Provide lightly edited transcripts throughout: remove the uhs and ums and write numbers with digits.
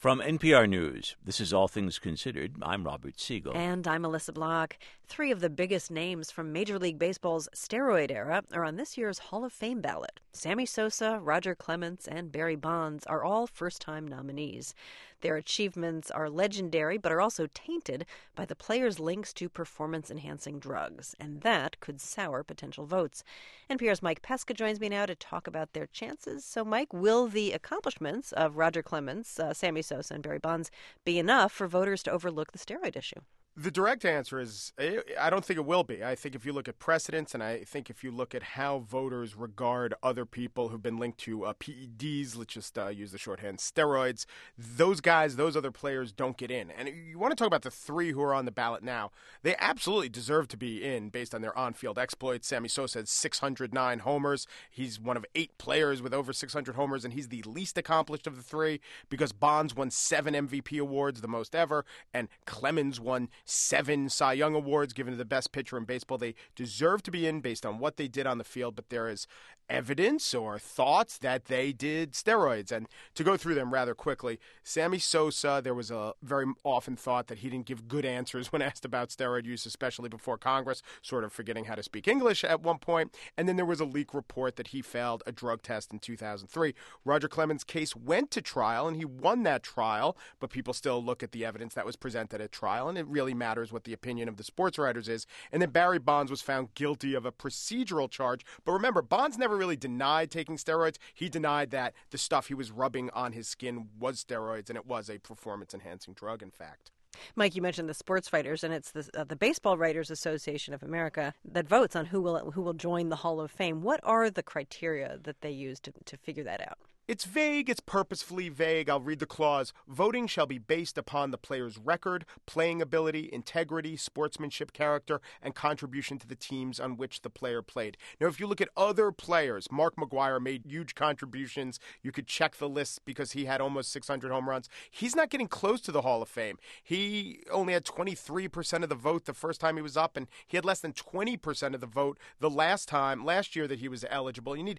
From NPR News, this is All Things Considered. I'm Robert Siegel. And I'm Melissa Block. Three of the biggest names from Major League Baseball's steroid era are on this year's Hall of Fame ballot. Sammy Sosa, Roger Clemens, and Barry Bonds are all first-time nominees. Their achievements are legendary, but are also tainted by the players' links to performance-enhancing drugs, and that could sour potential votes. NPR's Mike Pesca joins me now to talk about their chances. So, Mike, will the accomplishments of Roger Clemens, Sammy Sosa, and Barry Bonds be enough for voters to overlook the steroid issue? The direct answer is I don't think it will be. I think if you look at precedents, and I think if you look at how voters regard other people who've been linked to PEDs, let's just use the shorthand, steroids, those guys, those other players don't get in. And you want to talk about the three who are on the ballot now. They absolutely deserve to be in based on their on-field exploits. Sammy Sosa has 609 homers. He's one of 8 players with over 600 homers, and he's the least accomplished of the three because Bonds won 7 MVP awards, the most ever, and Clemens won 7 Cy Young Awards given to the best pitcher in baseball. They deserve to be in based on what they did on the field, but there is evidence or thoughts that they did steroids. And to go through them rather quickly, Sammy Sosa, there was a very often thought that he didn't give good answers when asked about steroid use, especially before Congress, sort of forgetting how to speak English at one point. And then there was a leak report that he failed a drug test in 2003. Roger Clemens' case went to trial, and he won that trial, but people still look at the evidence that was presented at trial, and it really matters what the opinion of the sports writers is. And then Barry Bonds was found guilty of a procedural charge. But remember, Bonds never really denied taking steroids. He denied that the stuff he was rubbing on his skin was steroids, and it was a performance-enhancing drug, in fact. Mike, you mentioned the sports writers, and it's the Baseball Writers Association of America that votes on who will join the Hall of Fame. What are the criteria that they use to figure that out? It's vague. It's purposefully vague. I'll read the clause. Voting shall be based upon the player's record, playing ability, integrity, sportsmanship, character, and contribution to the teams on which the player played. Now, if you look at other players, Mark McGwire made huge contributions. You could check the list because he had almost 600 home runs. He's not getting close to the Hall of Fame. He only had 23% of the vote the first time he was up, and he had less than 20% of the vote the last year that he was eligible. You need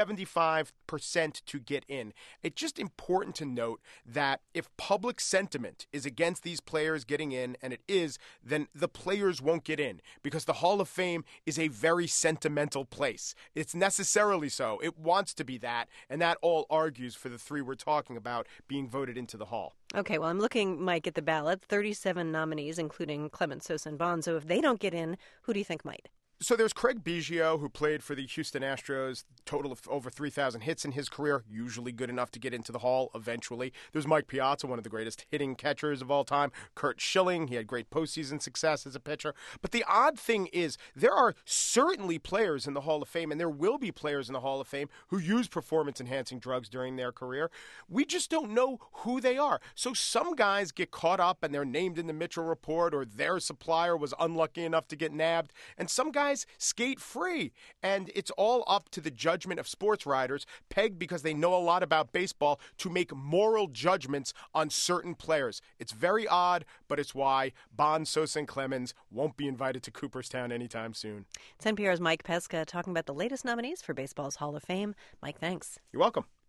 75% to get in. It's just important to note that if public sentiment is against these players getting in, and it is, then the players won't get in because the Hall of Fame is a very sentimental place. It's necessarily so. It wants to be that, and that all argues for the three we're talking about being voted into the Hall. Okay, well, I'm looking, Mike, at the ballot. 37 nominees, including Clemens, Sosa, and Bonds. So if they don't get in, who do you think might? So there's Craig Biggio, who played for the Houston Astros, total of over 3,000 hits in his career, usually good enough to get into the Hall eventually. There's Mike Piazza, one of the greatest hitting catchers of all time. Curt Schilling, he had great postseason success as a pitcher. But the odd thing is there are certainly players in the Hall of Fame, and there will be players in the Hall of Fame who use performance-enhancing drugs during their career. We just don't know who they are. So some guys get caught up and they're named in the Mitchell Report, or their supplier was unlucky enough to get nabbed. And some guys skate free, and it's all up to the judgment of sports writers, pegged because they know a lot about baseball, to make moral judgments on certain players. It's very odd, but it's why Bonds, Sosa, and Clemens won't be invited to Cooperstown anytime soon. It's NPR's Mike Pesca talking about the latest nominees for baseball's Hall of Fame. Mike, thanks. You're welcome.